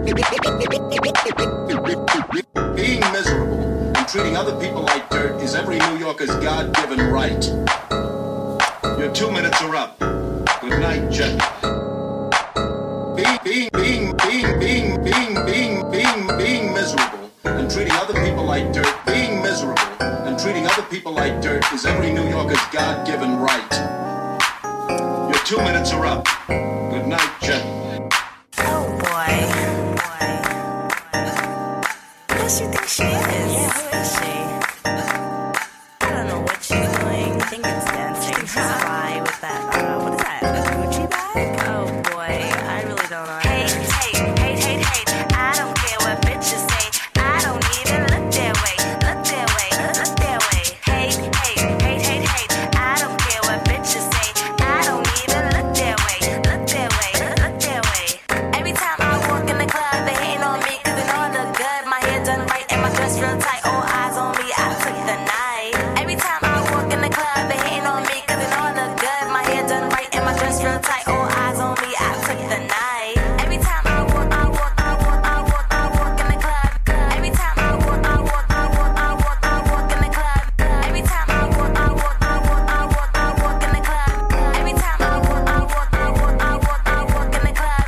Being miserable and treating other people like dirt is every New Yorker's God-given right. Your 2 minutes are up. Good night, Jet. Being miserable and treating other people like dirt. Being miserable and treating other people like dirt is every New Yorker's God-given right. Your 2 minutes are up. Good night, Jet. Oh boy. Who does she think she is? Yeah, who is she? I don't know what she's doing. I think it's dancing. She's fly with that, what is that? A Gucci bag? Oh boy, I really don't know. Hey, I don't care what bitches say. I don't even look their way. Look their way. Hey, I don't care what bitches say. I don't even look their way. Look their way. Every time I walk in the club, they hating on me 'cause they know I look good. My hair done right and my dress real tight. All eyes on me, I took the night. Every time I walk in the club, they hating on me 'cause they know I look good. My hair done right and my dress real tight. All eyes on me, I took the night. Every time I walk in the club. Every time I walk in the club. Every time I walk in the club. Every time I walk in the club.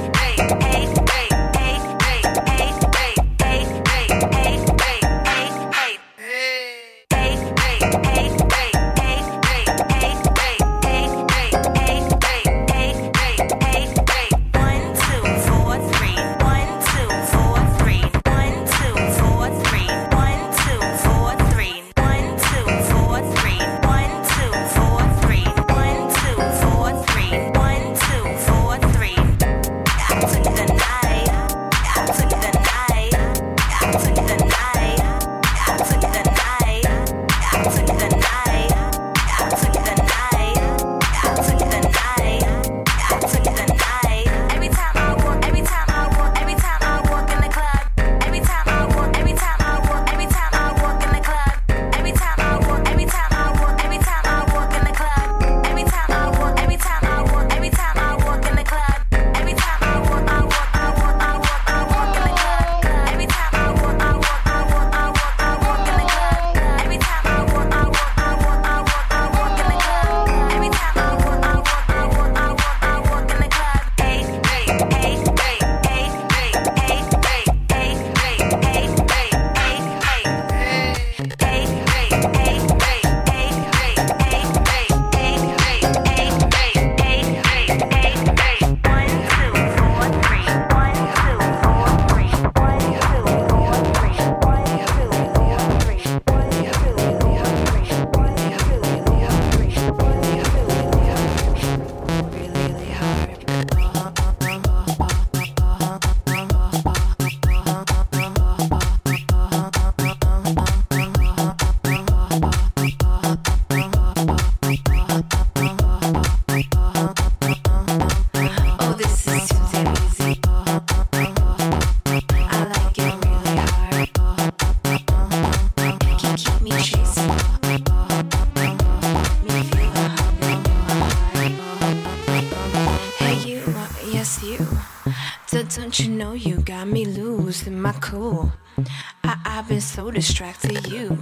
Don't you know you got me losing my cool? I've been so distracted, you.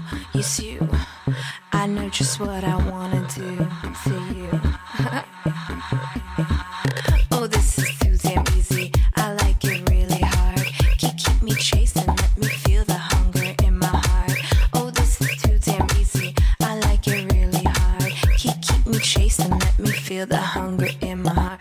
I know just what I wanna do to you. Oh, this is too damn easy. I like it really hard. Keep me chasing, let me feel the hunger in my heart. Oh, this is too damn easy. I like it really hard. Keep me chasing, let me feel the hunger in my heart.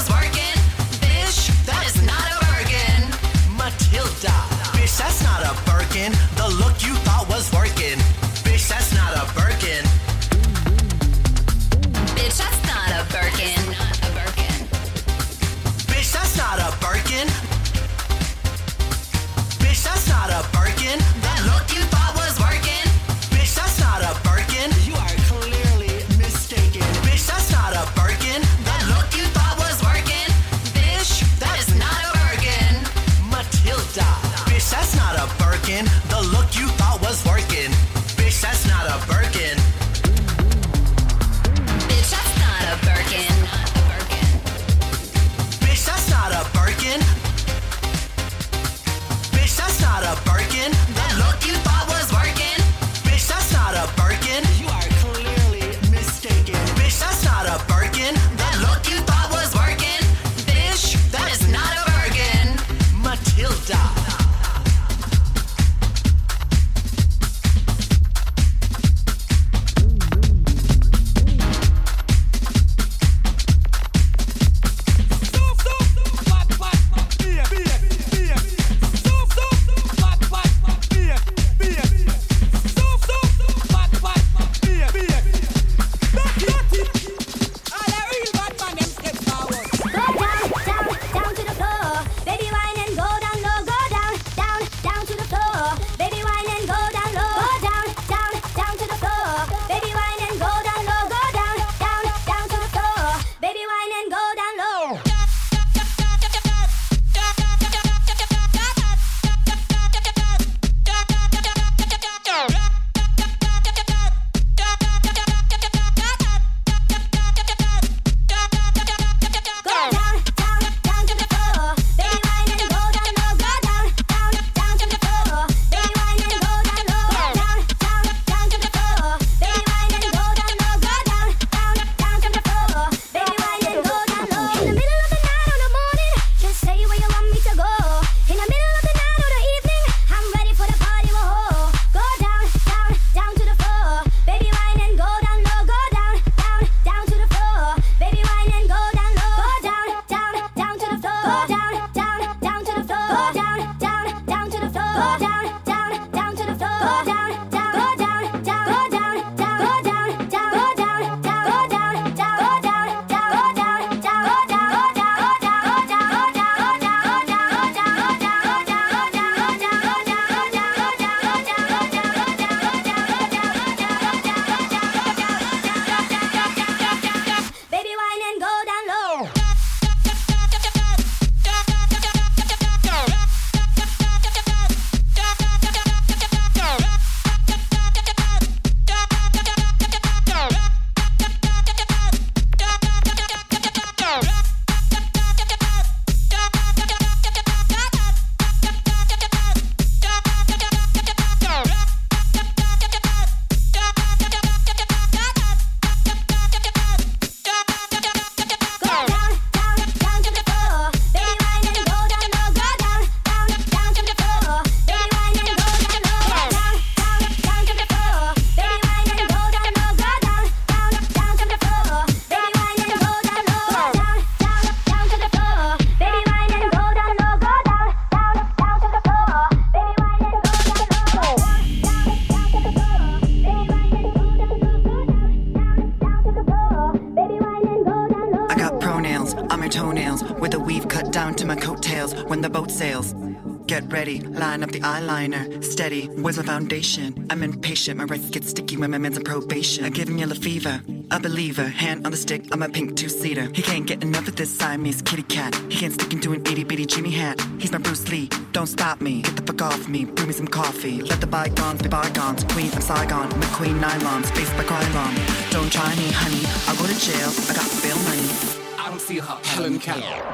nails on my toenails with a weave cut down to my coattails when the boat sails. Get ready, line up the eyeliner, steady, where's my foundation? I'm impatient, my wrists get sticky when my man's on probation. I give him yellow fever, a believer, hand on the stick, I'm a pink two-seater. He can't get enough of this Siamese kitty cat. He can't stick into an itty-bitty Jimmy hat. He's my Bruce Lee, don't stop me, get the fuck off me, brew me some coffee. Let the bygones be bygones, queen of Saigon, McQueen nylons, faced by Krylon. Don't try me, honey, I'll go to jail, I got bail money. I don't see her, Helen Keller.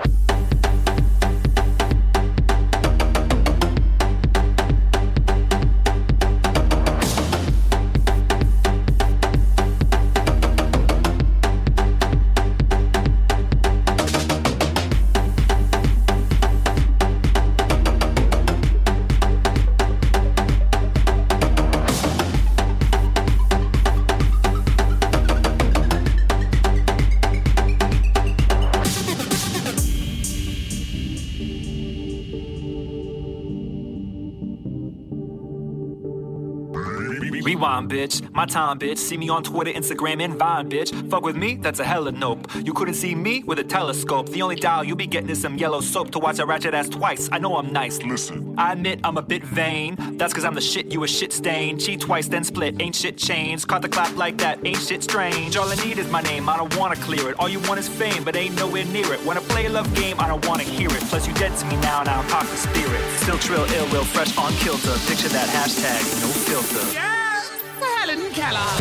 Rewind, bitch. My time, bitch. See me on Twitter, Instagram, and Vine, bitch. Fuck with me? That's a hella nope. You couldn't see me with a telescope. The only dial you be getting is some yellow soap to watch a ratchet ass twice. I know I'm nice. Listen. I admit I'm a bit vain. That's cause I'm the shit, you a shit stain. Cheat twice, then split. Ain't shit changed. Caught the clap like that. Ain't shit strange. All I need is my name. I don't wanna clear it. All you want is fame, but ain't nowhere near it. When I play a love game, I don't wanna hear it. Plus you dead to me now, and I'm cock the spirit. Still trill, ill will, fresh on kilter. Picture that hashtag, no filter. Yeah! Helen Keller.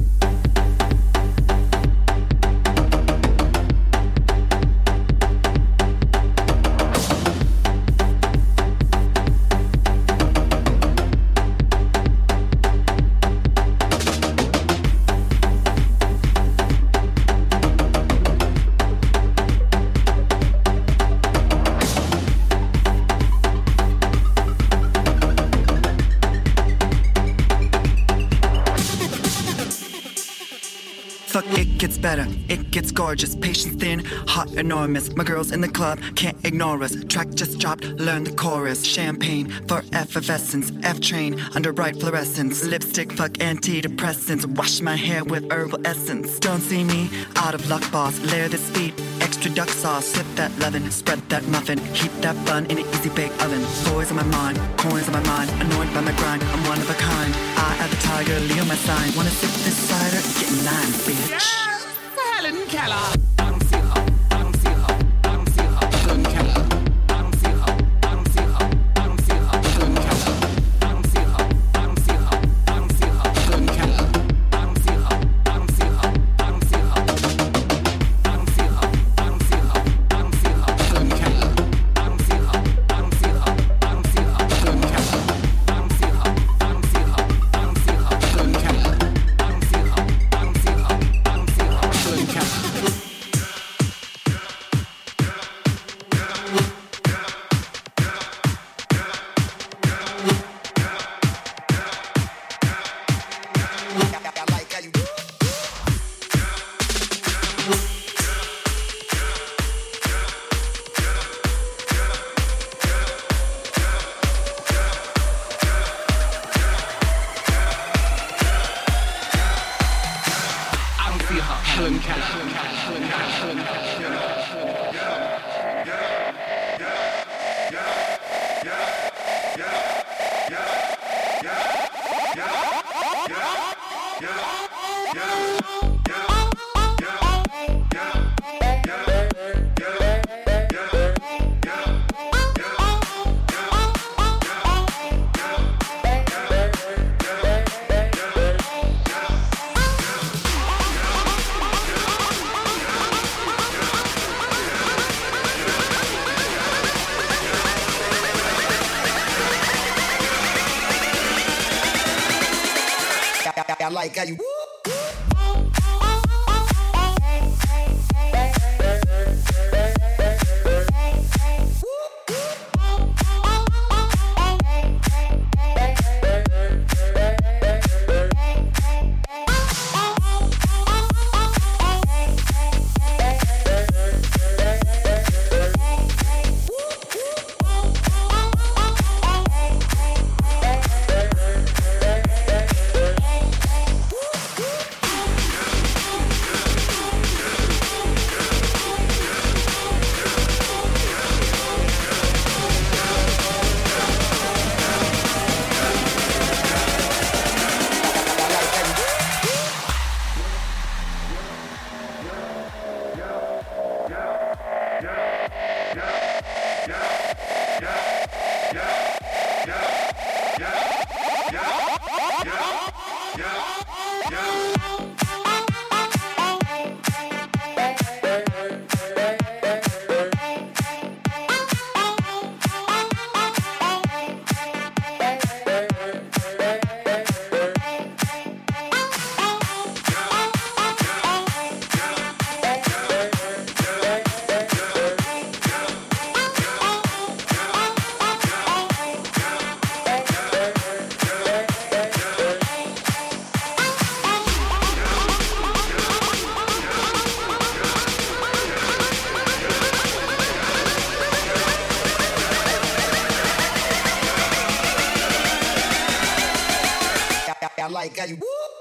It gets better, it gets gorgeous, patience thin, hot enormous. My girls in the club can't ignore us. Track just dropped, learn the chorus. Champagne for effervescence, F-train under bright fluorescence. Lipstick, fuck antidepressants, wash my hair with herbal essence. Don't see me out of luck, boss. Layer this speed, extra duck sauce. Sip that lovin', spread that muffin, heat that bun in an easy bake oven. Boys on my mind, coins on my mind, annoyed by my grind. I'm one of a kind. I am the tiger, Leo my sign. Wanna sip this cider? Get in line, bitch. Yeah! Helen Keller. I don't see her. I don't see her. I don't see her. Helen Keller. I don't see her. I don't see her. I don't see her. Helen Keller. I don't see her. I don't see her. I don't see her. Helen Keller. I don't see her. I don't see her. I don't see her. I don't see her. I don't see her. I don't see her. Helen Keller. I don't see her. I don't see her. I don't see her. Helen Keller. I don't see her. I don't see her. I don't see her. Helen Keller. I don't see her. I don't see her. I don't see her. Helen Keller. I don't see her. Helen Keller. Helen Keller. Helen Keller. Helen Keller. I like how you. you.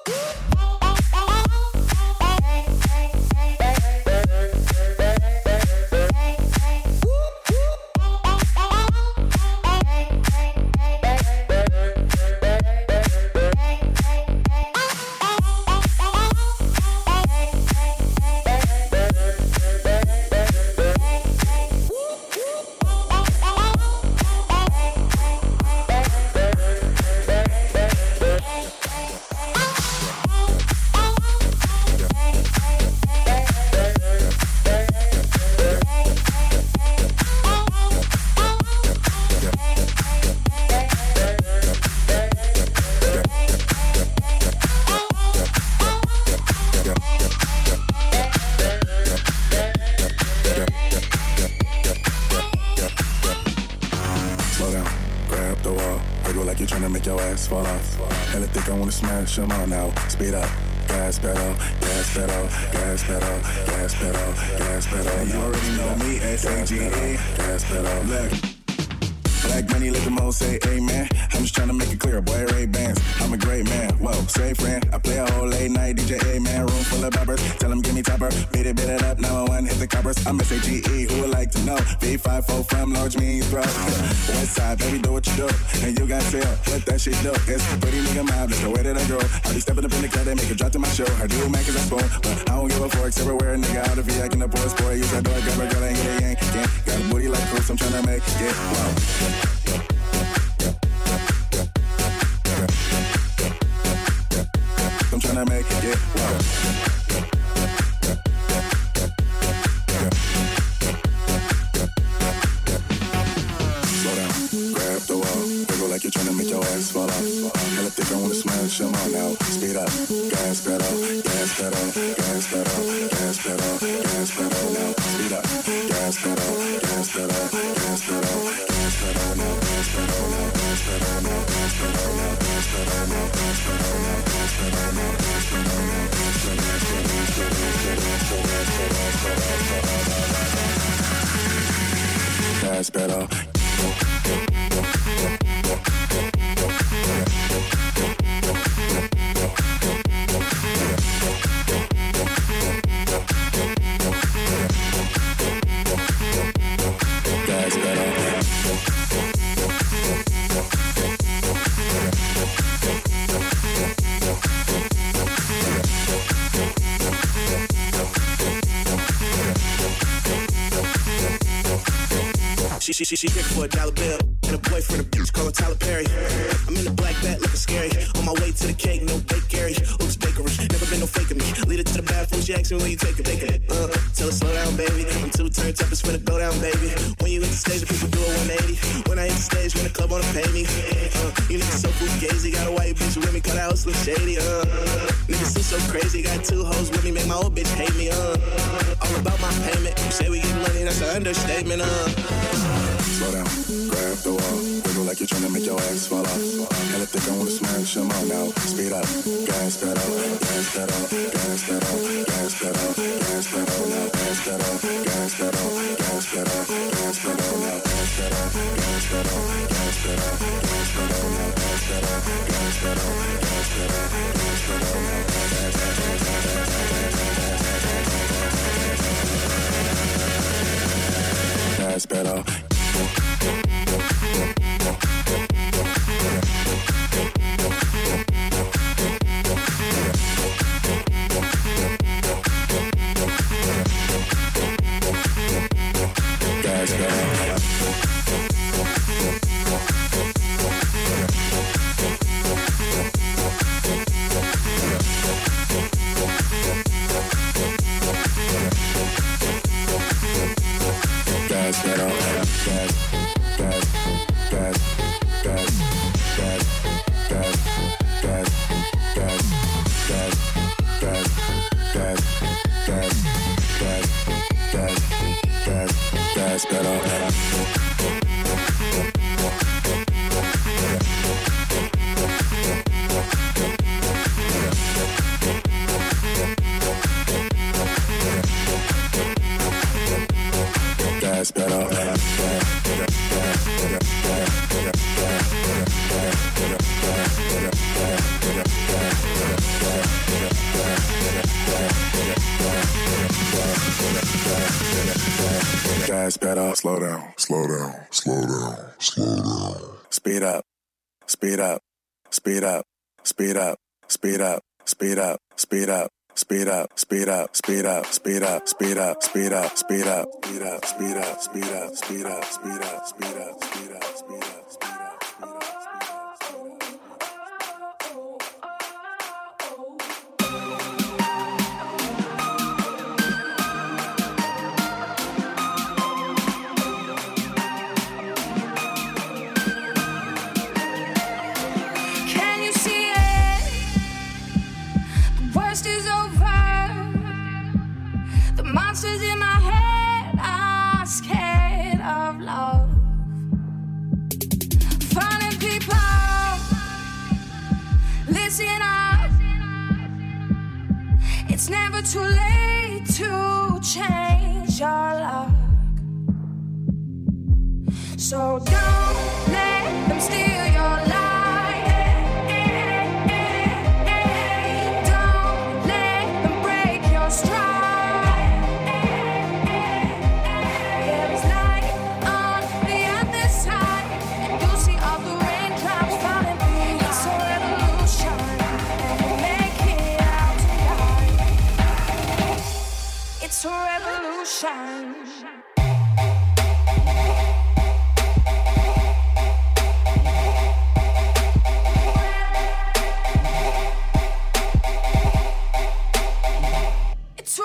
Come on now, speed up, gas pedal, gas pedal, gas pedal, gas pedal, gas pedal. You already know me, S-A-G-E, gas pedal. Look, black money, let them all say amen. I'm just trying to make it clear, boy, Ray-Bans. I'm a great man, whoa, say friend. I play a whole late night DJ, man, room full of boppers. Tell them give me topper, beat it up, 911, hit the coppers. I'm S-A-G-E, who would like to know? V54 from large means throw. West side, baby, do what you do. And you got tell what that shit do. It's pretty nigga mob, that's the way that I grow. I be stepping up in the club, they make it drop to my show. I do man cause I spoon, but I don't give a forks everywhere. Nigga out of VI in the poor sport. Use that door, grab a girl, ain't get a yank. Got a booty like Chris, I'm tryna make it wow. I'm tryna make it get wow. Slow down, grab the wall, wiggle like you're tryna make your ass fall off. Hella thick, I wanna smash, come on now, speed up, gas pedal, gas pedal, gas pedal, gas pedal, gas pedal now, speed up, gas pedal, gas pedal, gas pedal, gas pedal now, gas pedal now, gas pedal now, gas pedal now, gas pedal now, gas pedal now, gas pedal now, gas pedal now, gas pedal now, gas pedal. She here for $1 bill and a boyfriend, a bitch call her Tyler Perry. I'm in the black bat looking scary. On my way to the cake, no bake Gary. Looks bakery, never been no faking me. Lead her to the bathroom, she asks me when you take it. Tell her slow down, baby. I'm too turned up, it's finna go down, baby. When you hit the stage, the people do a 180. When I hit the stage, when the club wanna pay me. You niggas so fugazi, got a white bitch with me, cut out look shady. Niggas so crazy, got 2 hoes with me, make my old bitch hate me. All about my payment. You say we get money, that's an understatement. Slow down, grab the wall, wiggle like you're tryna make your ass fall off. Hella thick, I wanna smash, come on now, speed up, gas pedal, gas pedal, gas pedal, gas pedal, gas pedal now, gas pedal, gas pedal, gas pedal, gas pedal now, gas pedal, gas pedal, gas pedal, gas pedal now, gas pedal, gas pedal, gas pedal, gas pedal now, gas pedal. Gas pedal. Gas pedal, slow down, slow down, slow down, slow down. Speed up, speed up, speed up, speed up, speed up, speed up, speed up. Speed up, speed up, speed up, speed up, speed up, speed up, speed up, speed up, speed up, speed up, speed up, speed up, speed up, speed up, speed up. Monsters in my head are scared of love. Finding people, listen up. It's never too late to change your luck. So don't let them steal your life. Don't let them break your stride. It's a revolution. It's a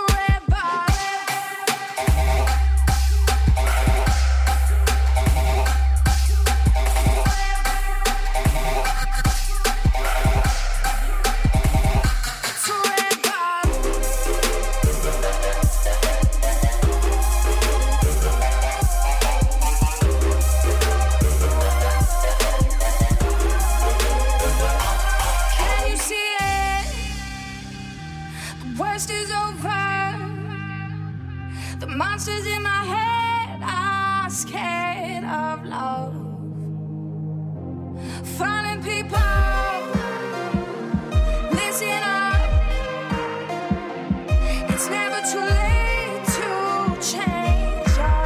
monsters in my head are scared of love. Finding people, listen up. It's never too late to change your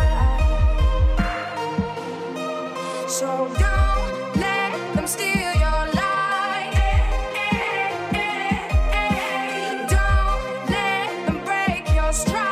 life. So don't let them steal your life. Don't let them break your stride.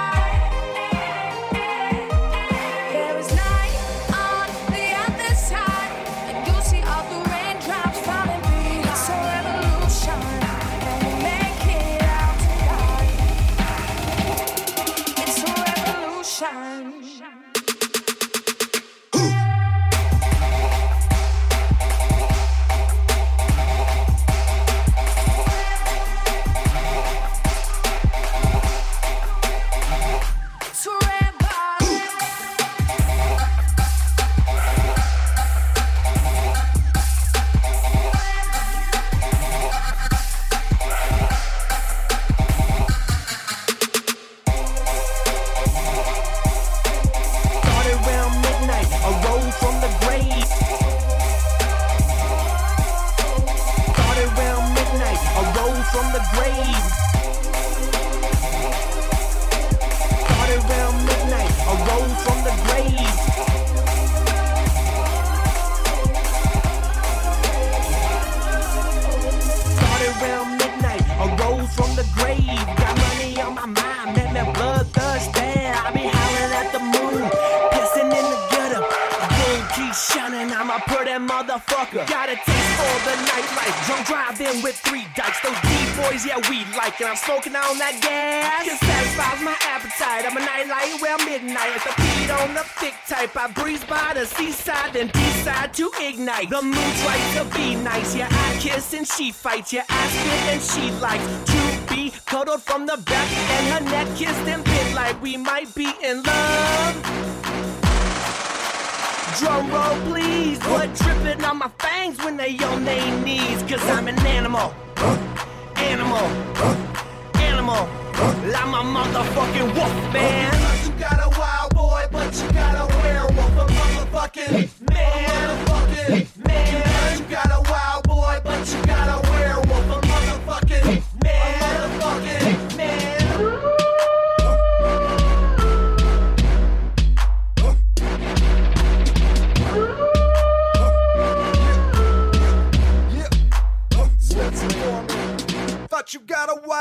I'm smoking on that gas. It satisfies my appetite. I'm a nightlight, well midnight. At the beat on the thick type. I breeze by the seaside, then decide to ignite. The mood's right to be nice. Yeah, I kiss and she fights. Yeah, I spit and she likes to be cuddled from the back. And her neck kissed and bit like we might be in love. Drum roll please. Blood dripping on my fangs when they on their knees. Cause I'm an animal. Animal. I'm a motherfucking wolf, man. You got a wild boy, but you got a werewolf. A motherfucking man. A motherfucking man. You got a wild boy, but you got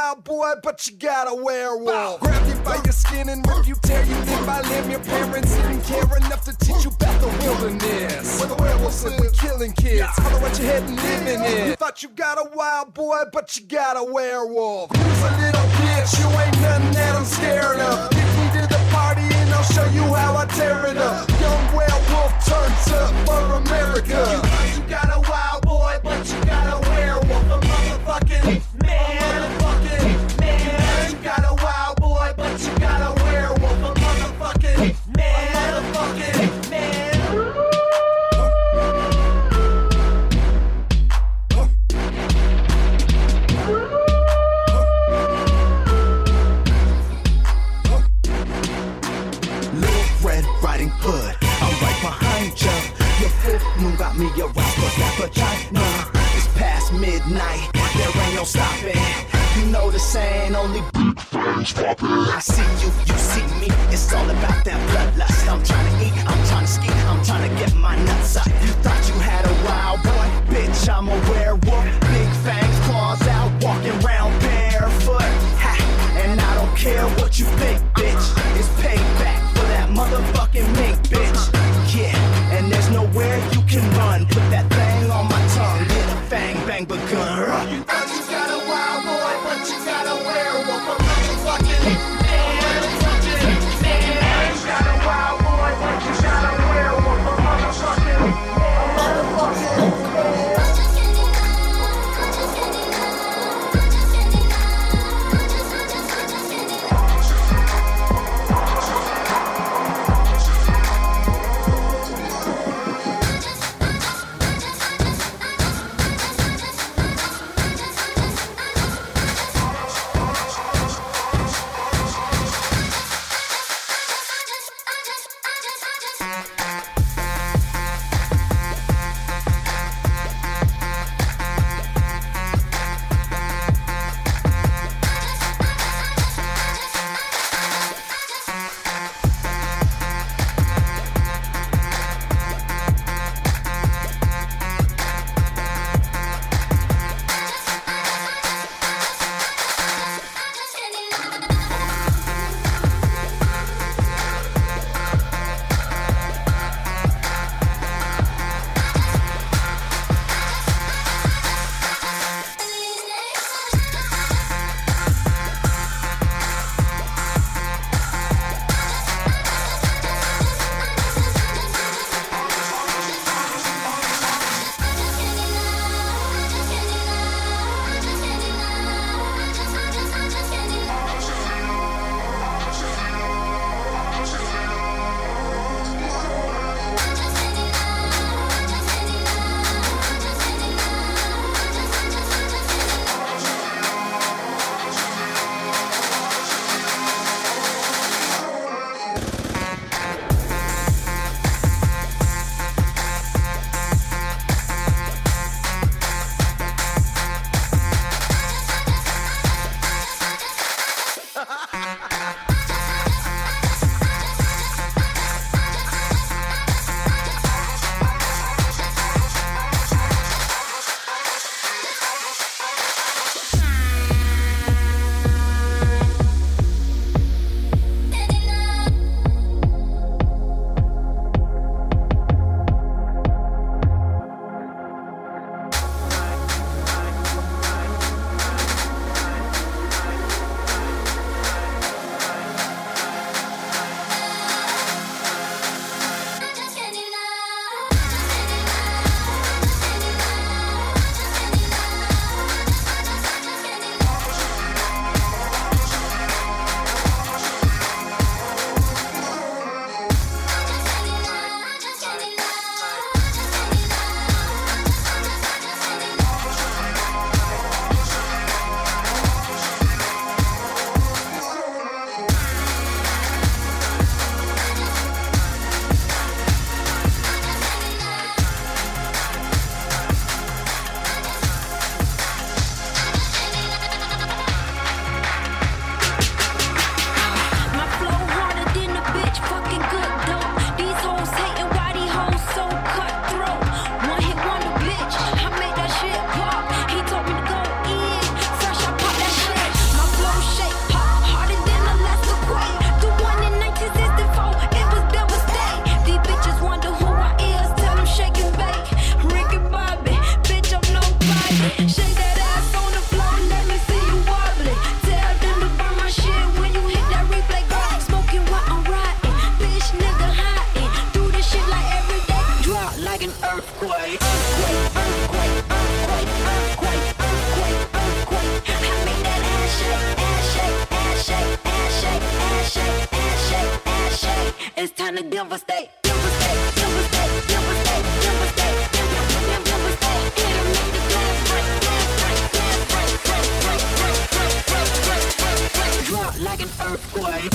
wild boy, but you got a werewolf. Grab you by your skin and rip you, tear you limb by limb. Your parents didn't care enough to teach you about the wilderness, where the werewolves live with killing kids. Follow what you head and living in. You thought you got a wild boy, but you got a werewolf. Who's a little bitch? You ain't nothing that I'm scared of. Get me to the party and I'll show you how I tear it up. Young werewolf turns up for America. You got a wild boy, but you got a werewolf. A motherfucking man, fucking man. You got a wild boy, but you got a werewolf. A motherfucking man, motherfucking man. Riding Hood, I'm right behind ya. Your full moon got me a rapper, vagina. It's past midnight, there ain't no stopping. You know the saying, only big fans poppin'. I see you, you see me. It's all about that bloodlust. I'm trying to eat, I'm trying to ski, I'm trying to get my nuts up. You thought you had a wild boy, bitch, I'm a werewolf. Big fangs, claws out, walking around barefoot. Ha, and I don't care what you think, bitch. It's payback for that motherfucking mink, bitch. Yeah, and there's nowhere you can run. Put that thing on my tongue, get a bang bang begun. You thought you got a wild boy, but you got a werewolf. A motherfucking man, fucking man. You got a wild boy, but you got a werewolf. A motherfucking man. earthquake. Earthquake, earthquake, earthquake, earthquake, earthquake, earthquake. I make that ass shake, ass shake, ass shake, ass shake, ass shake, ass shake, ass shake. It's time to devastate, devastate, devastate, devastate, devastate, devastate, devastate. It'll make the glass break, glass break, glass break, break, break, break, break, break, break, break, break. Drop like an earthquake.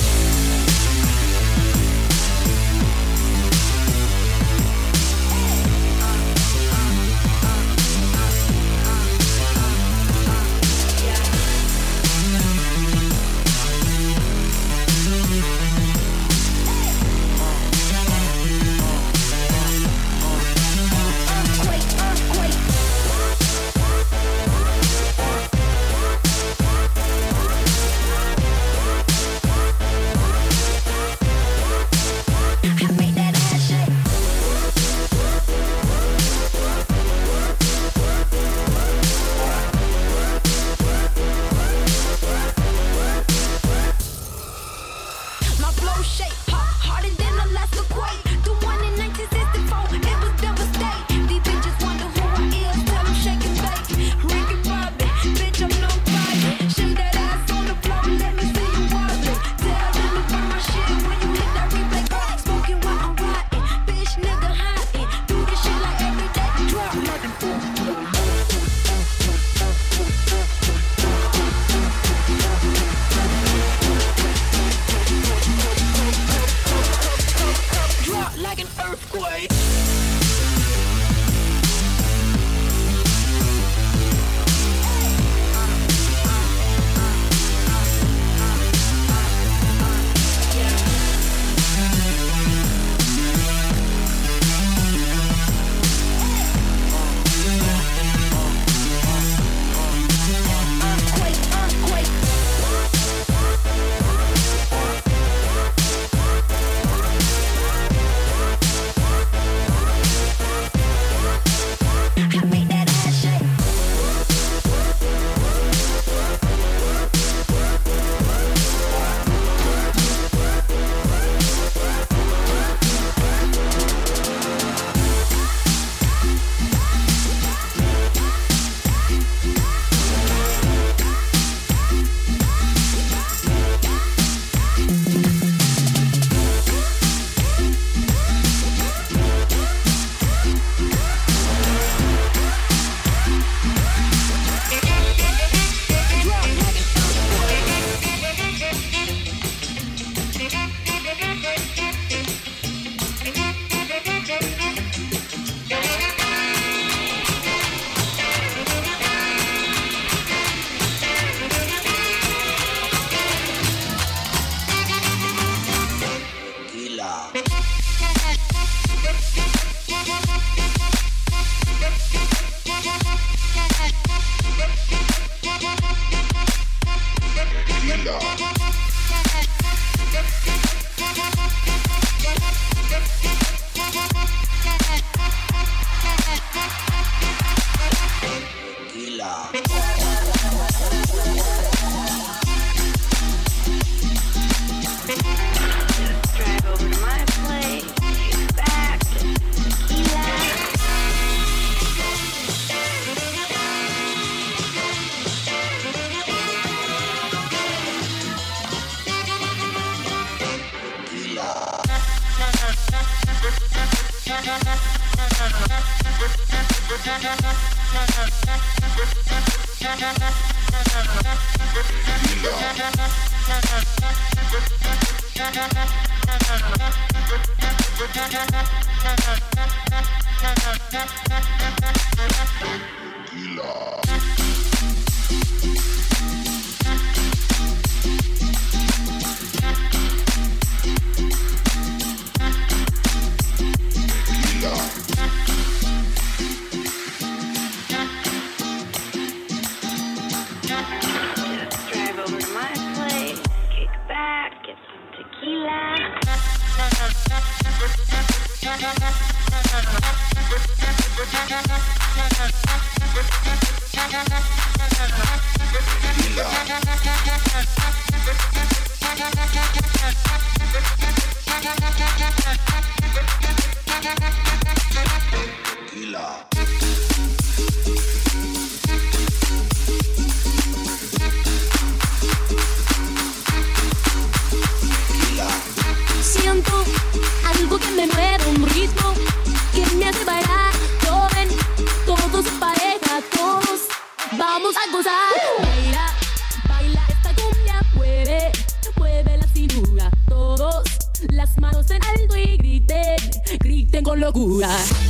me mueve un ritmo que me hace bailar. Joven, todos en pareja, todos vamos a gozar. Baila, baila esta cumbia, mueve, mueve la cintura. Todos las manos en alto y griten, griten con locura.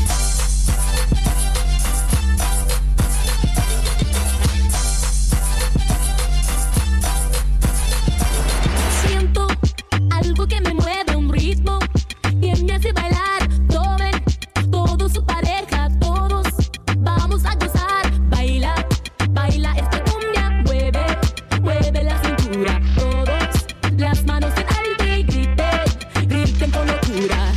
Siento algo que me mueve, un ritmo que me hace bailar. Tomen todos su pareja, todos vamos a gozar. Baila, baila esta cumbia, mueve, mueve la cintura. Todos las manos en alto y griten, griten con locura.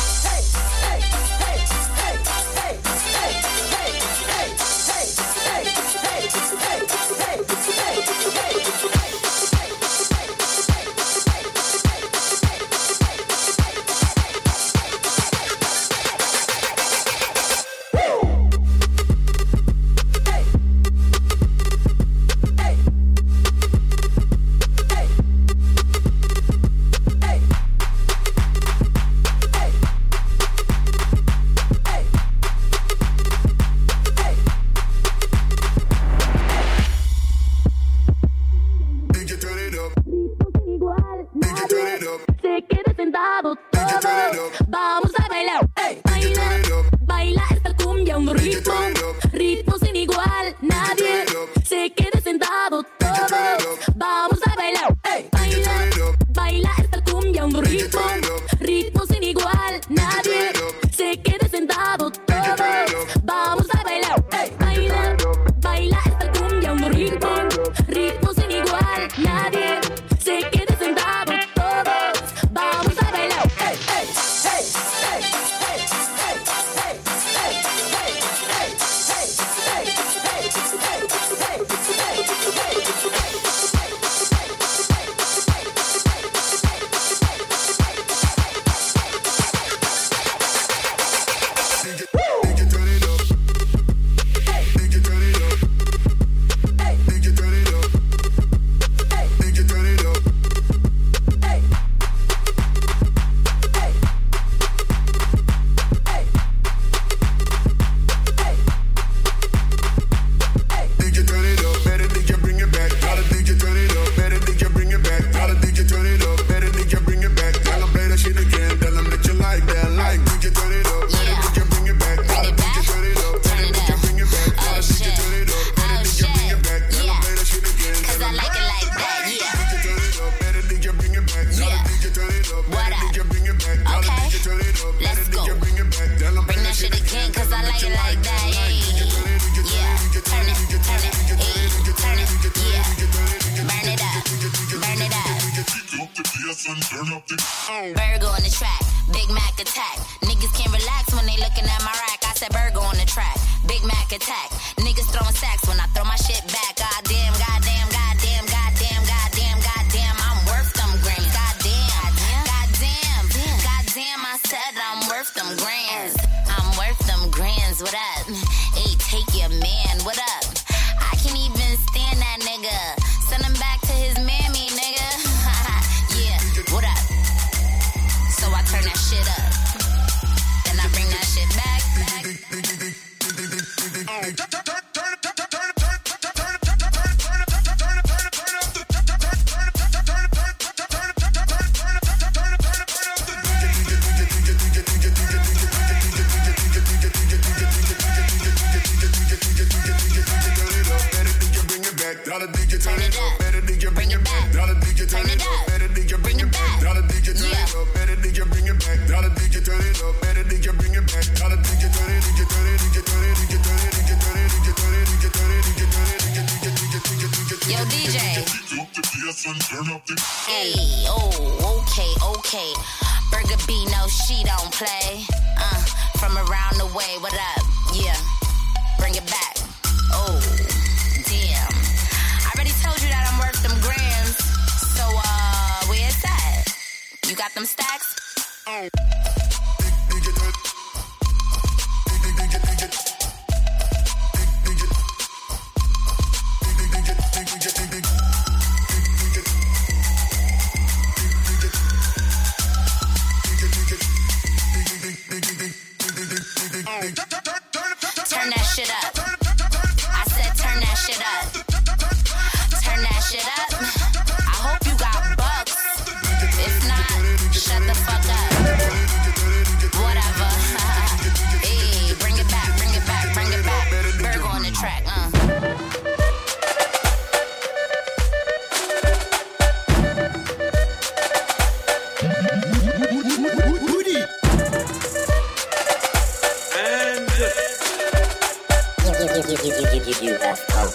Se quede sentado, todos vamos a bailar. Baila, baila esta cumbia, un ritmo, ritmo sin igual. Nadie se quede sentado, todos vamos a bailar. Baila, baila esta cumbia, un ritmo, ritmo sin igual. Nadie se quede sentado, todos vamos a bailar. Baila, baila esta cumbia, un ritmo, ritmo sin igual. Nadie se quede sentado, todos vamos a bailar. Virgo on the track, Big Mac attack. Niggas can't relax when they looking at my rack. I said Virgo on the track, Big Mac attack. Niggas throwing sacks when I throw my shit back. Goddamn, goddamn, goddamn, goddamn, goddamn, goddamn. I'm worth them grams. Goddamn, goddamn, goddamn. I said I'm worth them grands. I'm worth them grands. What up? Hey, take your man. What up? I can't even stand that nigga. Send him back to his mammy, nigga. Yeah, what up? So I turn that shit up. Then I bring that shit back. Turn it up, bring it back. Turn it up, bring it back. Yeah. Yo, DJ. Hey, oh, okay. Burger B, no, she don't play. From around the way, what up? Yeah, bring it back. Oh, damn. I already told you that I'm worth them grams. So, where's that? You got them stacks? turn that shit up. I said turn that shit up. Turn that shit up. I hope you got bucks. If not, shut the fuck up. Whatever. Hey, bring it back, bring it back, bring it back. Virgo on the track, You have hope.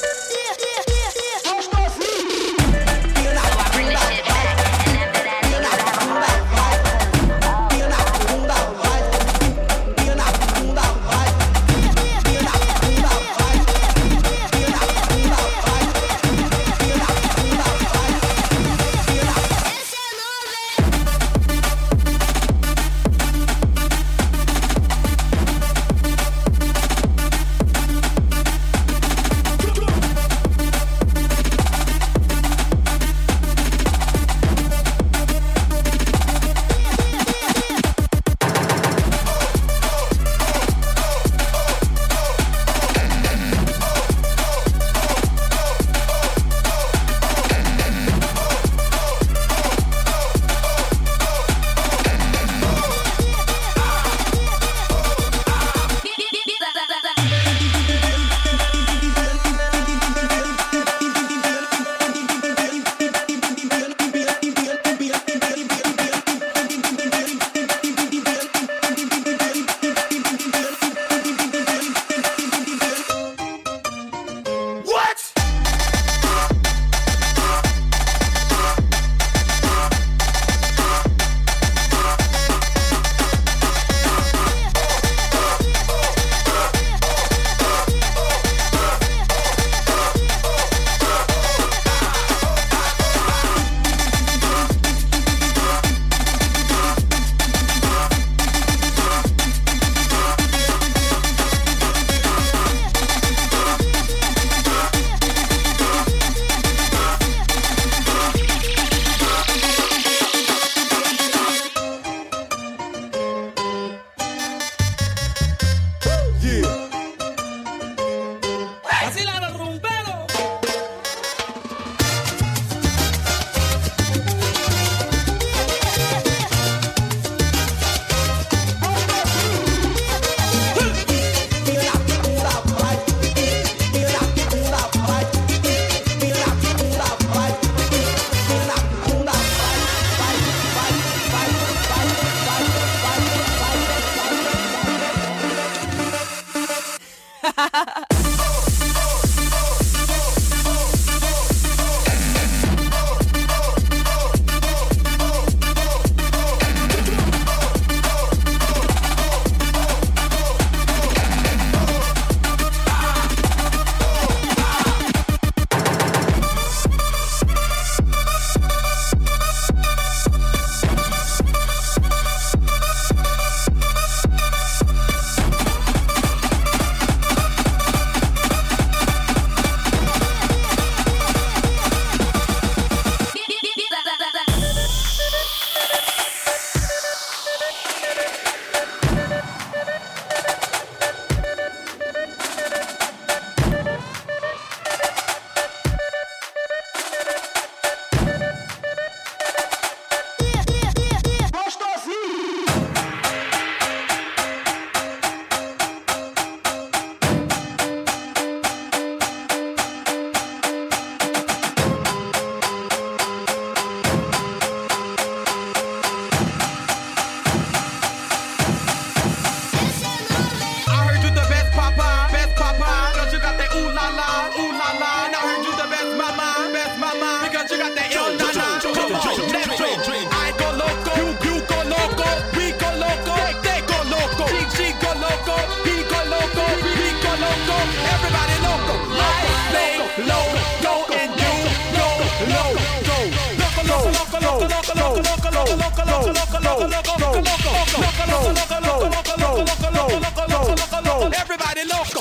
Everybody loco.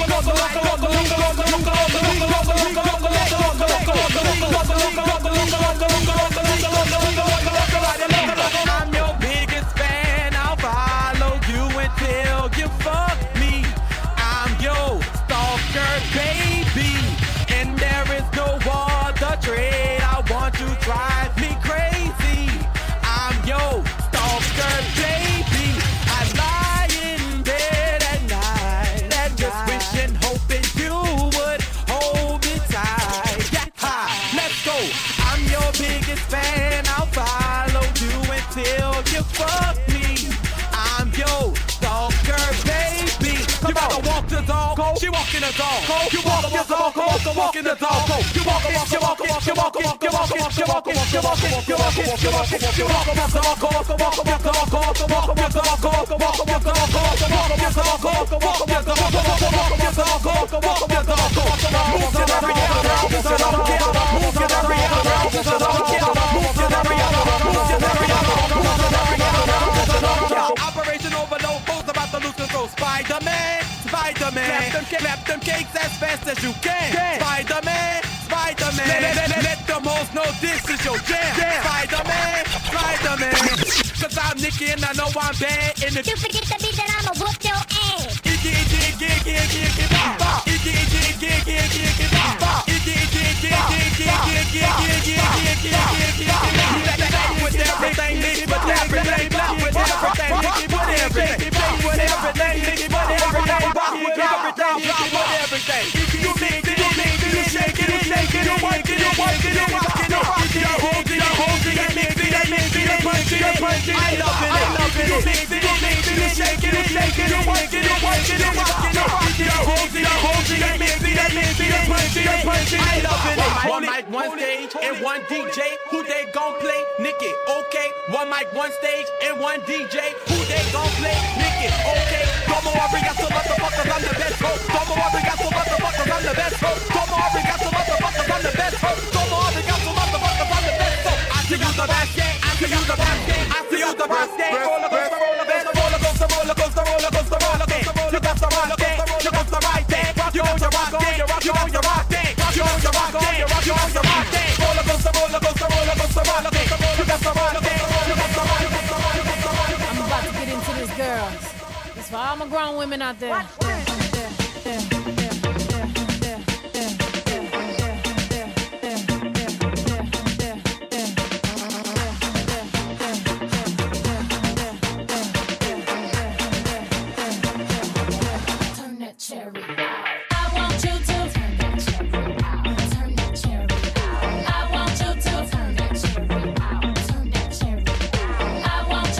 I'm your biggest fan. I'll follow you until you fuck me. I'm your cold. She walk in the door. Cold. You walk in the door. Cold. So walk in the door. Cold. You walk in. You walk in. You walk in. You walk in. You walk in. You walk in. You walk in. You walk in. You walk in the door. Cold. So walk in the door. Cold. So walk in the door. Cold. So walk in the door. Cold. So walk in the door. Cold. So walk in the door. Cold. So walk in the door. Cold. So walk in the door. Cold. Move to the area. Move to the area. Move to the area. Move to the area. Move to the area. Move to the area. Move to the area. Operation Overload. Who's about to lose control? Spider-Man. Spider-Man. Clap them cakes as fast as you can. Spider-Man. Spider-Man. Let them hoes know this is your jam. Spider-Man. Spider-Man. Cause I'm Nicky and I know I'm bad. In the You forget the beat that I'ma whoop your ass. Iggy, iggy, iggy, iggy, iggy, iggy, bop. Iggy, iggy, iggy, iggy, iggy, iggy, bop. Iggy, iggy, iggy, iggy, iggy, iggy, iggy, iggy, iggy, iggy, iggy, iggy, iggy. With everything, Nicky, with everything, with everything, Nicky, with everything, with everything, Nicky, with everything, with everything, Nicky, with everything. You mix it, you shake it, you shake it, you work it, you work it, you rock it, you rock it, you hold it, you hold it, you mix it, you mix it, you punch it, you punch it. I love it, I love it. You mix it, you shake it, you shake it, you work it, you work it, you rock it, you rock it, you hold it, you hold it, you mix it, you mix it, you punch it, you punch it. I love it. One mic, one stage, and one DJ. Who they gon' play? Nicky, okay. One mic, one stage, and one DJ. Who they gon' play? Nicky, okay. Como arigato, motherfuckers, I'm the best host. Como arigato, motherfuckers, I'm the best host. Como arigato, motherfuckers, I'm the best host. Como arigato, motherfuckers, I'm the best host. I see you the best, I see you the best, I see you the best. Roller coaster, roller coaster, roller coaster, roller coaster, roller coaster, roller coaster. You got the rock day, you got the right day. You on your rock day, you on your rock day. You on your rock day, you on your rock day. Roller coaster, roller coaster, roller coaster, roller coaster. You got the rock day, you got the rock day. I'm about to get into this, girls. It's for all my grown women out there.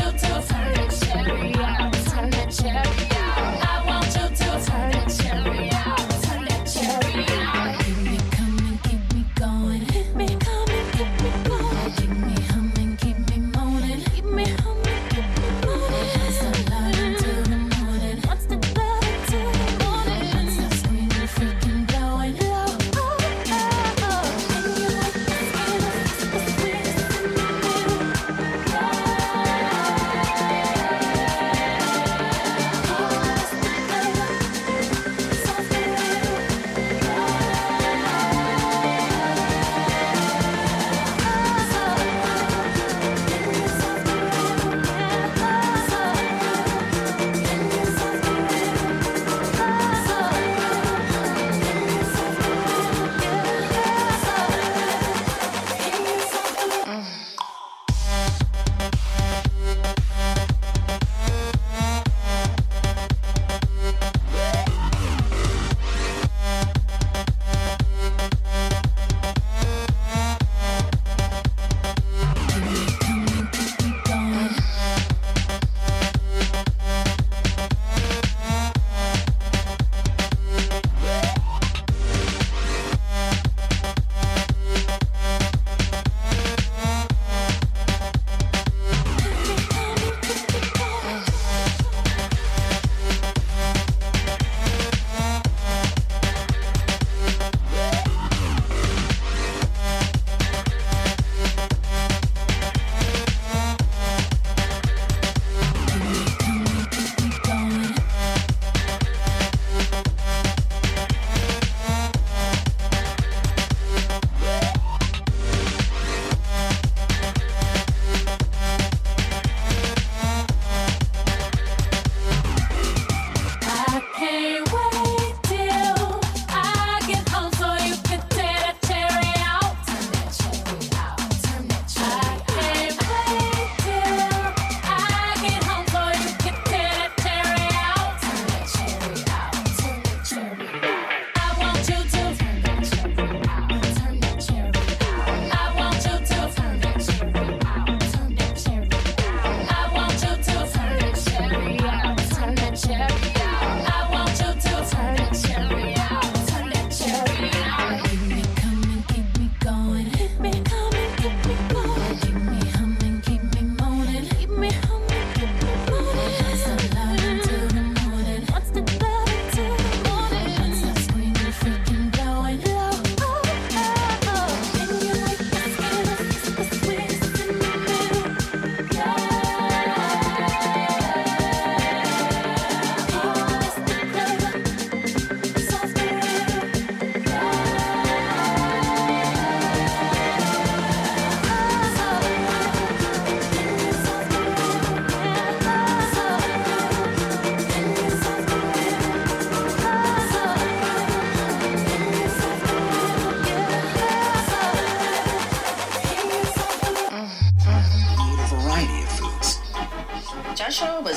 Cherry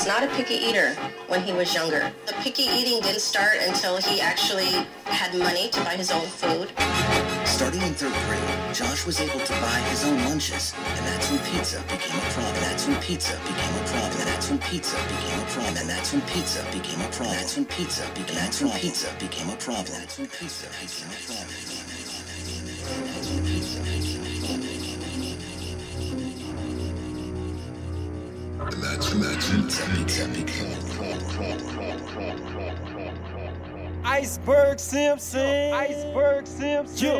not a picky eater when he was younger. The picky eating didn't start until he actually had money to buy his own food. Starting in 3rd grade, Josh was able to buy his own lunches, and that's when pizza became a problem. That's when pizza became a problem. That's when pizza became a problem. And that's when pizza became a problem. That's when pizza became a problem. That's when pizza became a problem. That's when pizza became a problem. That's when pizza became a problem. And that's when pizza became a problem. Iceberg Simpson. Iceberg Simpson.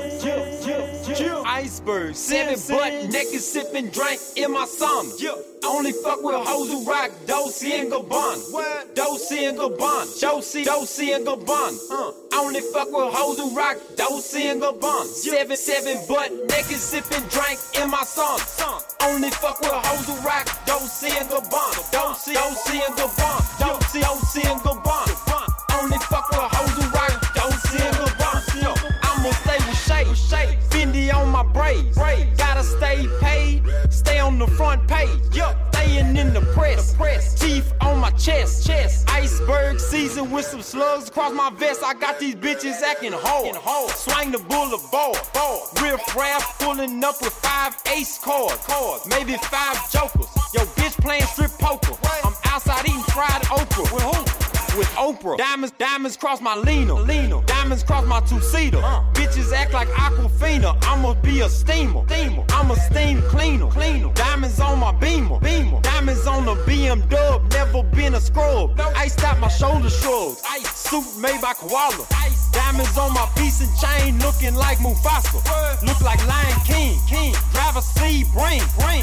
Iceberg Simpson. 7 butt naked sipping drink in my sauna. Only fuck with hoes who rock Dolce and Gabbana. What? Dolce and Gabbana. Dolce and Gabbana. Only fuck with hoes who rock Dolce and Gabbana. 7 butt naked sipping drink in my sauna. Only fuck with hoes who rock Dolce and Gabbana. Dolce and Gabbana. Dolce and Gabbana. Only fuck with hoes who rock Dolce and Gabbana. I'ma stay with Shay. Fendi on my braids. Gotta stay paid. Stay on the front page. Staying in the press. Teeth on my chest. Iceberg season with some slugs across my vest. I got these bitches acting hard. Swing the boulevard. Riff raff pulling up with 5 ace cards. Maybe 5 jokers. Yo, bitch playing strip poker. I'm outside eating fried okra. With who? With Oprah. Diamonds cross my Lino. Diamonds cross my two-seater. Bitches act like Aquafina. I'ma be a steamer. I'm a steam cleaner. Diamonds on my beamer. Diamonds on the BM dub. Never been a scrub. Iced out my shoulder shrugs. Suit made by Koala. Diamonds on my piece and chain looking like Mufasa. Look like Lion King. Driver C, bring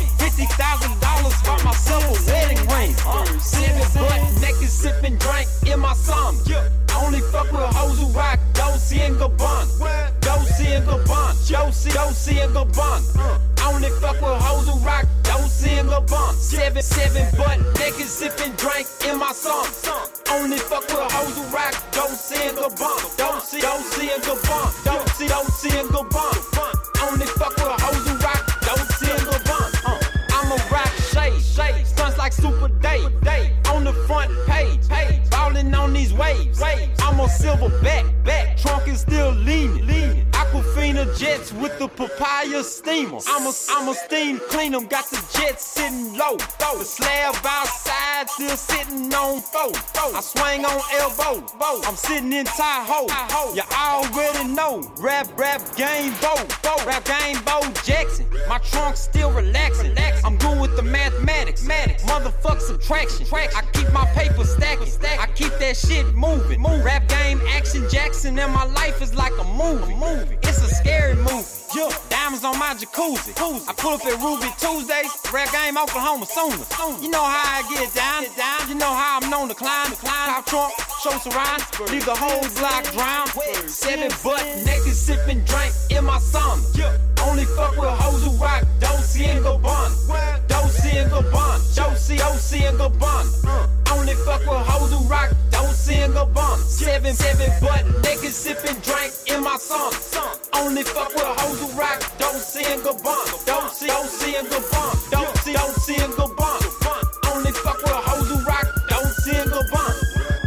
$50,000 for myself a wedding ring. 7 butt naked sipping drink in my sauna. Only fuck with hoes who rock Dolce and Gabbana. Dolce and Gabbana. Dolce and Gabbana. Only fuck with hoes who rock Dolce and Gabbana. 7 butt naked sipping drink in my sauna. Only fuck with hoes who rock Dolce and Gabbana. Dolce and Gabbana. Dolce and Gabbana. Only fuck with hoes who rock Dolce and Gabbana. I'ma rock shade. Stunts like Super Day. On the front page. Ballin' on these waves. I'm on silver back. Trunk is still leaning. Aquafina jets with the papaya steamer. I'm a steam clean 'em. Got the jets sitting low. The slab outside still sitting on 4. I swing on elbows. I'm sitting in Tahoe. You already know. Rap game Bo. Rap game Bo Jackson. My trunk still relaxing. I'm good with the mathematics. Motherfuck subtraction. I keep my paper stacking. I keep that shit moving. Rap game Action Jackson and my life is like a movie. It's a scary movie. Diamonds on my jacuzzi. I pull up at Ruby Tuesdays. Rap game Oklahoma Sooner. You know how I get down. You know how I'm known to climb. Top trunk, show surround. Leave the whole block drown. 7 butt naked sipping drink in my sauna. Only fuck with hoes who rock Dolce and Gabbana. Dolce and Gabbana. Dolce and Gabbana. Only fuck with hoes who rock Dolce and Gabbana. 7 butt naked sipping drink in my sauna. Only fuck with hoes who rock Dolce and Gabbana. Dolce and Gabbana. Dolce and Gabbana. Only fuck with hoes who rock Dolce and Gabbana.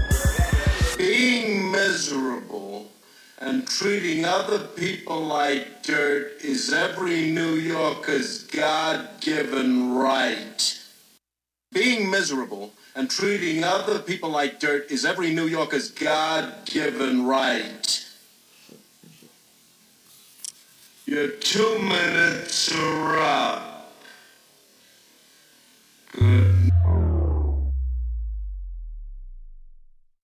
Being miserable and treating other people like dirt is every New Yorker's God-given right. Being miserable and treating other people like dirt is every New Yorker's God-given right. Your 2 minutes are up.